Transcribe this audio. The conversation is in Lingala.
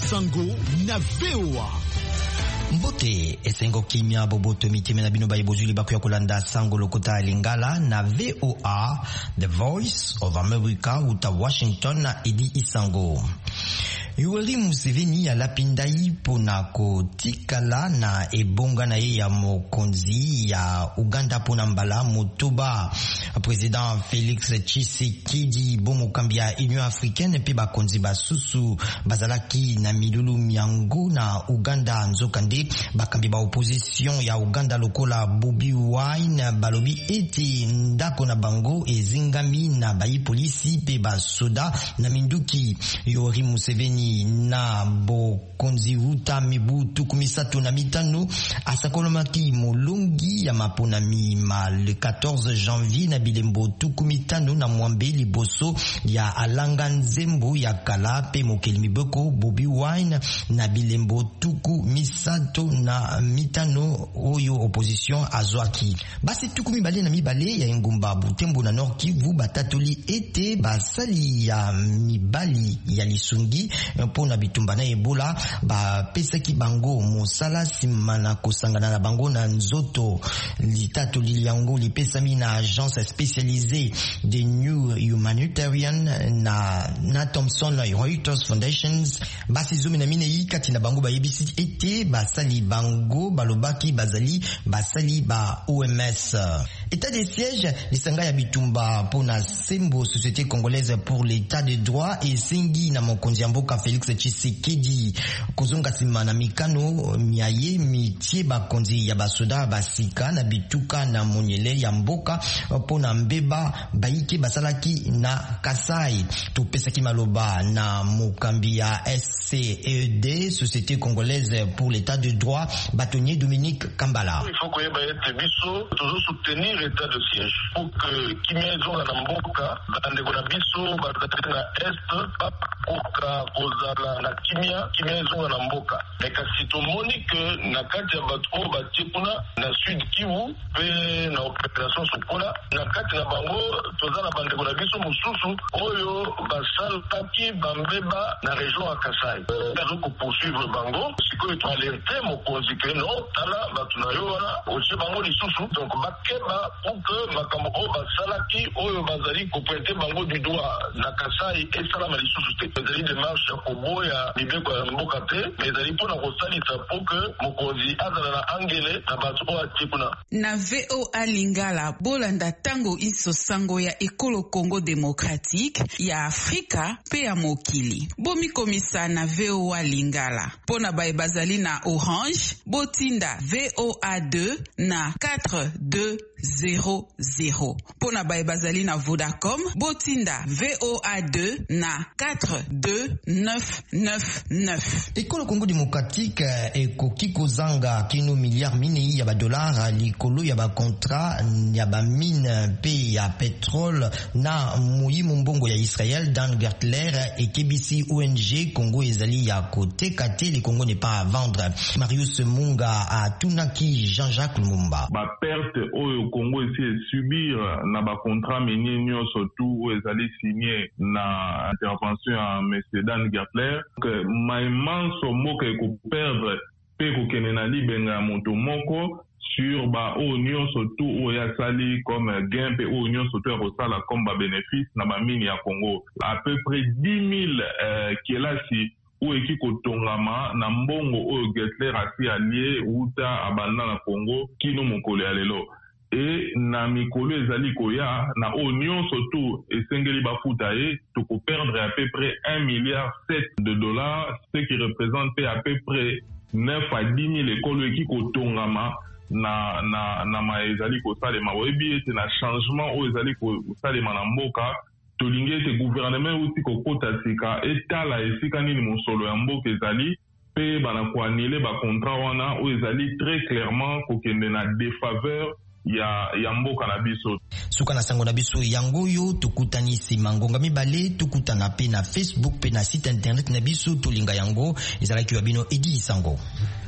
Sango na VOA. Mbote esengo kimia boboto mitime na bino bayebozuli bakuya kolanda sango lokota lingala na VOA, The Voice of America uta Washington na Edi Isango. Yoweri Museveni alapindai pona kotikala na ebonga na ye ya mokonzi ya Uganda pona mbala motoba. Président Félix Tshisekedi bomokambi ya Union Africaine pe bakonzi basusu bazalaki na milulu miango na Uganda nzokande bakambi ba opposition ya Uganda lokola Bobi Wine balobi eti ndako na bango ezingami na bayi polisi pe basoda na minduki. Yoweri Museveni na bokonzi uta mibutu kumisatu na mitano asakolomaki molongi ya mapona mima le 14 janvier na bilembo tukumitano na mwambe liboso ya alanga nzembo ya kala pe mokeli miboko Bobi Wine na bilembo tuku misato na mitano oyo opposition azwaki. Basi tuku mibale na mibale ya engumba Butembo na Nord Kivu batatoli ete basali ya mibali ya lisungi pona bitumba na Ebola bapesaki bango mosala sima na kosangana na bango na nzoto. Litatoli yango lipesami na agence spécialisée de New Humanitarian na Thomson Reuters Foundations. Basi zomi na mine yi kati na bango bayebisi ete basali bango balobaki bazali basali ba OMS. État de siège lisanga ya bitumba pona sembo Société Congolaise pour l'État de droit et sengi na mokonzi ya mboka Félix Tshisekedi kozonga sima na mikano miaye mitie bakonzi ya basoda basika na bituka na monyele ya mboka pona mbeba bayike basalaki na Kasai. Topesaki maloba na mokambi ya SCED Société Congolaise pour l'État de droit bâtonnier Dominique Kambala. Il faut que bayete biso toujours soutenir l'état de siège pour que kimiezo na mboka bandeko na biso batatu na est oka kozala na kimiezo na mboka. Mais kasi tomoni que na kati ya bato batie kuna na Sud Kivu pe na opération Sokola na kati na bango tozala bandeko na biso mususu oyo basalaki bambeba na région ya Kasai. Bazoko poursuivre bango sikoyo to alerter mokonzi ke no tala batu na yo wana oche bango lisusu donc bakeba pour que makambo o basalaki oyo bazali koprete bango du doigt na Kasai esala lisusu te. Bazali démarche koboya mibeko ya mboka te mais ezali mpona kosalisa pour que mokonzi azala na angele na bato oyo atie kuna. Na VOA Lingala bolanda tango iso sango ya ekolo Congo Démocratique ya Afrika pe ya mokili. Bomi komisa na VOA Lingala. Pona bae bazali na Orange, botinda VOA2 na 4200. Pona bae bazali na Vodacom, botinda VOA2 na 42999. Ekolo Congo Démocratique ekoki kozanga kino milliard minei ya ba dollar likolo ya ba contrat ya ba mine pe ya pétrole na muyi mbongo ya Israël Dan Gertler et KBC ONG Congo ezali ya côté kate le Congo n'est pas à vendre. Marius Munga a tunaki Jean-Jacques Lumumba. Ba perte oyo Congo esi subir na ba contrat minier nyonso tout ezali signé na intervention ya monsieur Dan Gertler que maimanso moka eko perdre pe ko kenena libenga moto moko sur ba union surtout o ya sali comme gain pe union surtout rosala comme ba bénéfice na ba mine ya Congo à peu près 10 000 kelasi ou eki kotongama na mbongo o Gertler asi allié uta abanda na Congo kino mokolo ya lelo et na mikolo ezali koya na union surtout esengeli bafuta e to ko perdre à peu près 1,7 milliard de dollars ce qui représente à peu près 9 à 10 000 ekolo eki kotongama na maezali kosalema oyebi ete na changement oyo ezali kosalema na mboka tolingi ete gouvernement uti kokota sika etala esika nini mosolo ya mboka ezali pe bana koanile bakontrat wana oyo ezali très clairement kokende na défaveur ya mboka na biso. Suka na sango na biso yango yo tukutanisi mangonga mibale tukutana pe na Facebook pe na site internet na biso tolinga yango ezalaki wa bino Edi Sango.